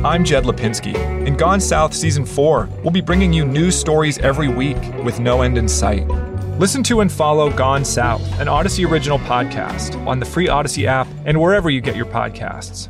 I'm Jed Lipinski. In Gone South Season 4, we'll be bringing you news stories every week with no end in sight. Listen to and follow Gone South, an Odyssey original podcast, on the free Odyssey app and wherever you get your podcasts.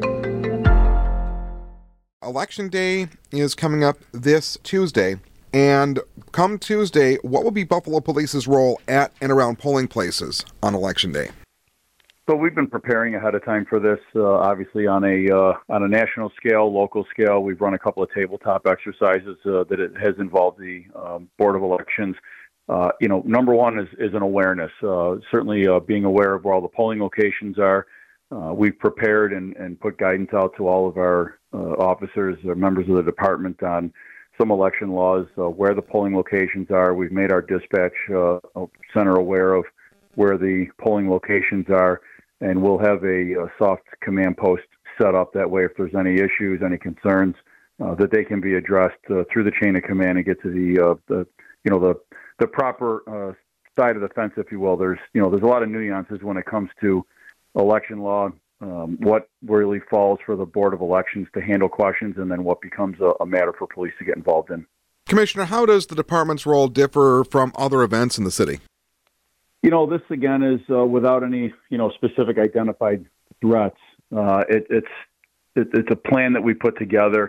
Election Day is coming up this Tuesday, and come Tuesday, what will be Buffalo Police's role at and around polling places on Election Day? So we've been preparing ahead of time for this, obviously on a national scale, local scale. We've run a couple of tabletop exercises that it has involved the Board of Elections. Number one is an awareness, certainly being aware of where all the polling locations are. We've prepared and put guidance out to all of our officers or members of the department on some election laws, where the polling locations are. We've made our dispatch center aware of where the polling locations are, and we'll have a soft command post set up. That way, if there's any issues, any concerns, that they can be addressed through the chain of command and get to the proper side of the fence, if you will. There's a lot of nuances when it comes to election law, what really falls for the Board of Elections to handle questions, and then what becomes a matter for police to get involved in. Commissioner, how does the department's role differ from other events in the city? This again is without any specific identified threats. It's a plan that we put together.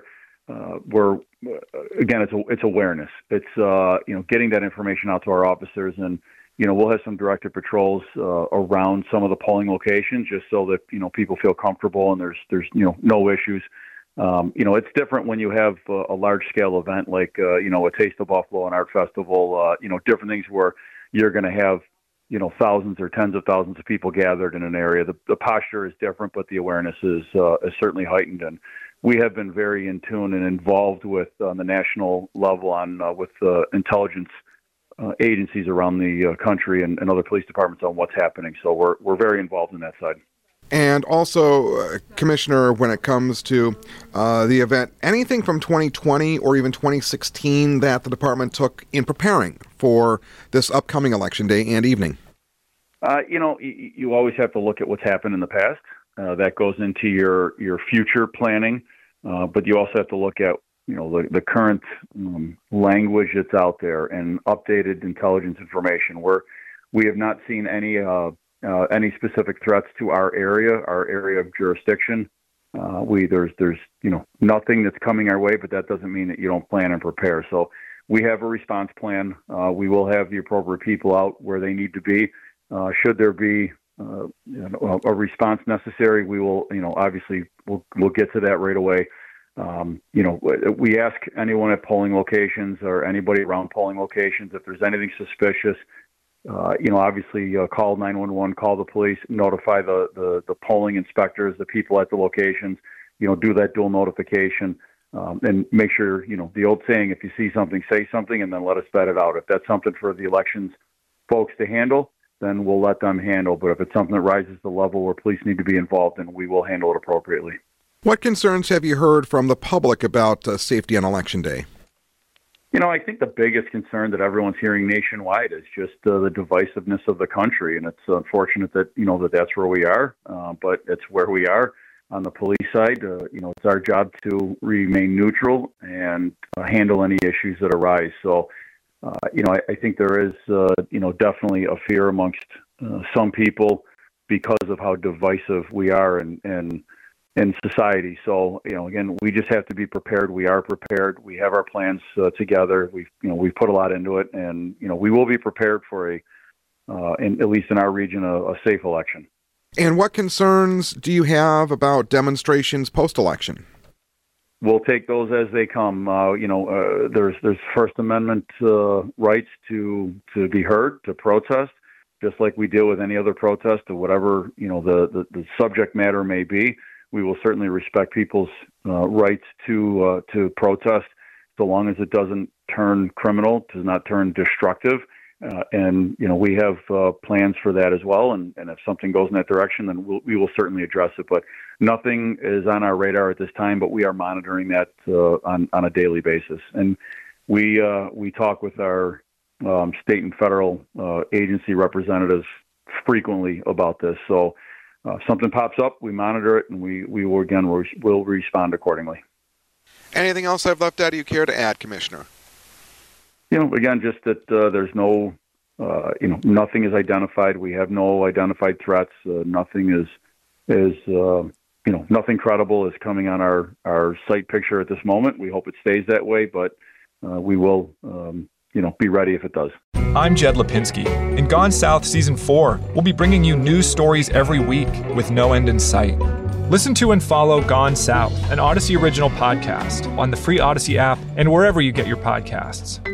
It's awareness. It's getting that information out to our officers, and we'll have some directed patrols around some of the polling locations, just so that people feel comfortable and there's no issues. It's different when you have a large scale event like a Taste of Buffalo, an art festival, different things where you're going to have thousands or tens of thousands of people gathered in an area. The posture is different, but the awareness is certainly heightened, and we have been very in tune and involved with on the national level with intelligence agencies around the country and other police departments on what's happening. So we're very involved in that side. And also, Commissioner, when it comes to the event, anything from 2020 or even 2016 that the department took in preparing for this upcoming election day and evening? You always have to look at what's happened in the past. That goes into your future planning, but you also have to look at the current language that's out there and updated intelligence information. We have not seen any specific threats to our area of jurisdiction. There's nothing that's coming our way, but that doesn't mean that you don't plan and prepare. So we have a response plan. We will have the appropriate people out where they need to be. Should there be a response necessary, we will, obviously we'll get to that right away. We ask anyone at polling locations or anybody around polling locations if there's anything suspicious. Obviously call 911, call the police, notify the polling inspectors, the people at the locations, do that dual notification, and make sure, the old saying, if you see something, say something, and then let us vet it out. If that's something for the elections folks to handle, then we'll let them handle. But if it's something that rises to the level where police need to be involved, then we will handle it appropriately. What concerns have you heard from the public about safety on Election Day? I think the biggest concern that everyone's hearing nationwide is just the divisiveness of the country, and it's unfortunate that that's where we are, but it's where we are. On the police side, it's our job to remain neutral and handle any issues that arise. So, I think there is, definitely a fear amongst some people because of how divisive we are in society. So, again, we just have to be prepared. We are prepared. We have our plans together. We've put a lot into it, and, we will be prepared for at least in our region, a safe election. And what concerns do you have about demonstrations post-election? We'll take those as they come. There's First Amendment rights to be heard, to protest, just like we deal with any other protest or whatever, the subject matter may be. We will certainly respect people's rights to protest, so long as it doesn't turn criminal, does not turn destructive. We have plans for that as well. And if something goes in that direction, then we will certainly address it. But nothing is on our radar at this time, but we are monitoring that on a daily basis. And we talk with our state and federal agency representatives frequently about this. So if something pops up, we monitor it, and we will, again, we'll respond accordingly. Anything else I've left out you care to add, Commissioner? Again, just that there's no, nothing is identified. We have no identified threats. Nothing is nothing credible is coming on our site picture at this moment. We hope it stays that way, but we will, be ready if it does. I'm Jed Lipinski. In Gone South Season 4, we'll be bringing you news stories every week with no end in sight. Listen to and follow Gone South, an Odyssey original podcast, on the free Odyssey app and wherever you get your podcasts.